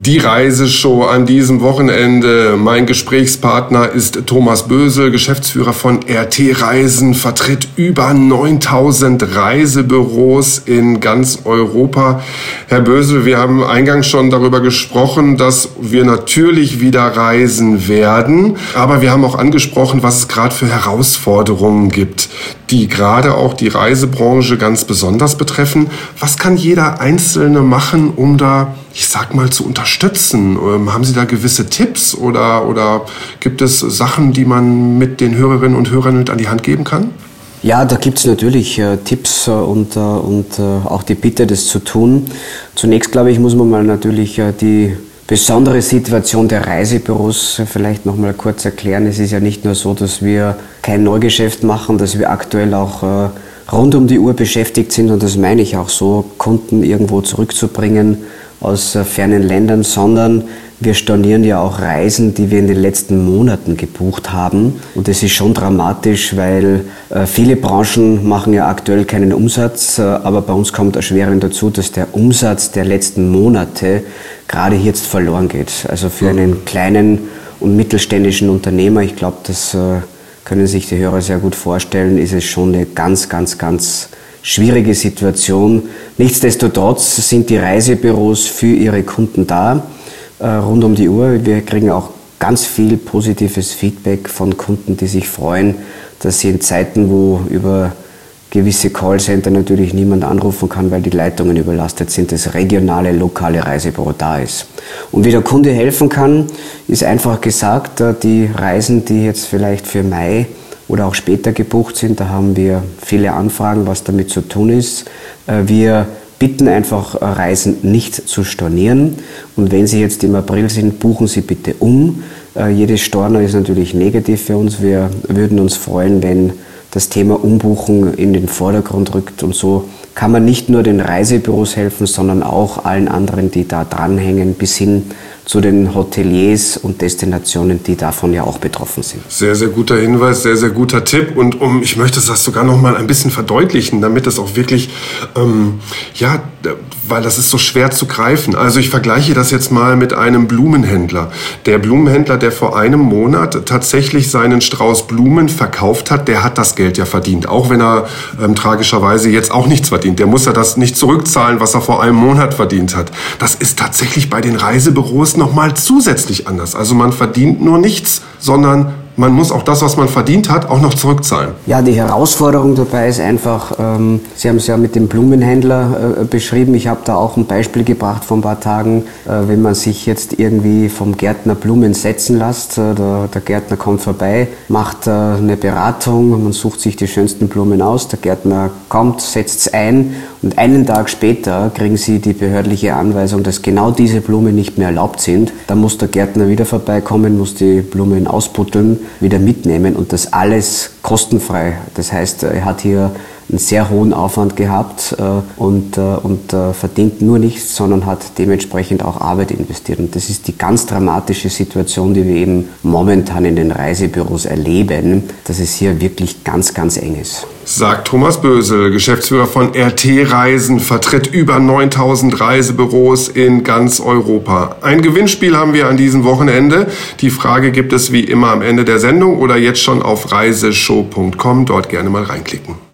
Die Reiseshow an diesem Wochenende. Mein Gesprächspartner ist Thomas Bösel, Geschäftsführer von RT Reisen, vertritt über 9000 Reisebüros in ganz Europa. Herr Bösel, wir haben eingangs schon darüber gesprochen, dass wir natürlich wieder reisen werden. Aber wir haben auch angesprochen, was es gerade für Herausforderungen gibt, die gerade auch die Reisebranche ganz besonders betreffen. Was kann jeder Einzelne machen, um da, ich sag mal, zu unterstützen? Haben Sie da gewisse Tipps oder gibt es Sachen, die man mit den Hörerinnen und Hörern mit an die Hand geben kann? Ja, da gibt's natürlich Tipps und auch die Bitte, das zu tun. Zunächst, glaube ich, muss man mal natürlich die besondere Situation der Reisebüros vielleicht noch mal kurz erklären. Es ist ja nicht nur so, dass wir kein Neugeschäft machen, dass wir aktuell auch rund um die Uhr beschäftigt sind, und das meine ich auch so, Kunden irgendwo zurückzubringen aus fernen Ländern, sondern wir stornieren ja auch Reisen, die wir in den letzten Monaten gebucht haben. Und das ist schon dramatisch, weil viele Branchen machen ja aktuell keinen Umsatz, aber bei uns kommt erschwerend dazu, dass der Umsatz der letzten Monate gerade jetzt verloren geht. Also für einen kleinen und mittelständischen Unternehmer, ich glaube, das können sich die Hörer sehr gut vorstellen, ist es schon eine ganz schwierige Situation. Nichtsdestotrotz sind die Reisebüros für ihre Kunden da, rund um die Uhr. Wir kriegen auch ganz viel positives Feedback von Kunden, die sich freuen, dass sie in Zeiten, wo über gewisse Callcenter natürlich niemand anrufen kann, weil die Leitungen überlastet sind, das regionale, lokale Reisebüro da ist. Und wie der Kunde helfen kann, ist einfach gesagt, die Reisen, die jetzt vielleicht für Mai oder auch später gebucht sind, da haben wir viele Anfragen, was damit zu tun ist. Wir bitten einfach, Reisen nicht zu stornieren. Und wenn Sie jetzt im April sind, buchen Sie bitte um. Jedes Storno ist natürlich negativ für uns. Wir würden uns freuen, wenn das Thema Umbuchen in den Vordergrund rückt. Und so kann man nicht nur den Reisebüros helfen, sondern auch allen anderen, die da dranhängen, bis hin zu den Hoteliers und Destinationen, die davon ja auch betroffen sind. Sehr, sehr guter Hinweis, sehr, sehr guter Tipp. Und ich möchte das sogar noch mal ein bisschen verdeutlichen, damit es auch wirklich, weil das ist so schwer zu greifen. Also ich vergleiche das jetzt mal mit einem Blumenhändler. Der Blumenhändler, der vor einem Monat tatsächlich seinen Strauß Blumen verkauft hat, der hat das Geld ja verdient. Auch wenn er tragischerweise jetzt auch nichts verdient. Der muss ja das nicht zurückzahlen, was er vor einem Monat verdient hat. Das ist tatsächlich bei den Reisebüros nochmal zusätzlich anders. Also man verdient nur nichts, sondern man muss auch das, was man verdient hat, auch noch zurückzahlen. Ja, die Herausforderung dabei ist einfach, Sie haben es ja mit dem Blumenhändler beschrieben, ich habe da auch ein Beispiel gebracht vor ein paar Tagen, wenn man sich jetzt irgendwie vom Gärtner Blumen setzen lässt, der Gärtner kommt vorbei, macht eine Beratung, man sucht sich die schönsten Blumen aus, der Gärtner kommt, setzt es ein und einen Tag später kriegen Sie die behördliche Anweisung, dass genau diese Blumen nicht mehr erlaubt sind. Dann muss der Gärtner wieder vorbeikommen, muss die Blumen ausbutteln, wieder mitnehmen und das alles kostenfrei. Das heißt, er hat hier einen sehr hohen Aufwand gehabt und verdient nur nichts, sondern hat dementsprechend auch Arbeit investiert. Und das ist die ganz dramatische Situation, die wir eben momentan in den Reisebüros erleben, dass es hier wirklich ganz eng ist. Sagt Thomas Bösel, Geschäftsführer von RT Reisen, vertritt über 9000 Reisebüros in ganz Europa. Ein Gewinnspiel haben wir an diesem Wochenende. Die Frage gibt es wie immer am Ende der Sendung oder jetzt schon auf reiseshow.com. Dort gerne mal reinklicken.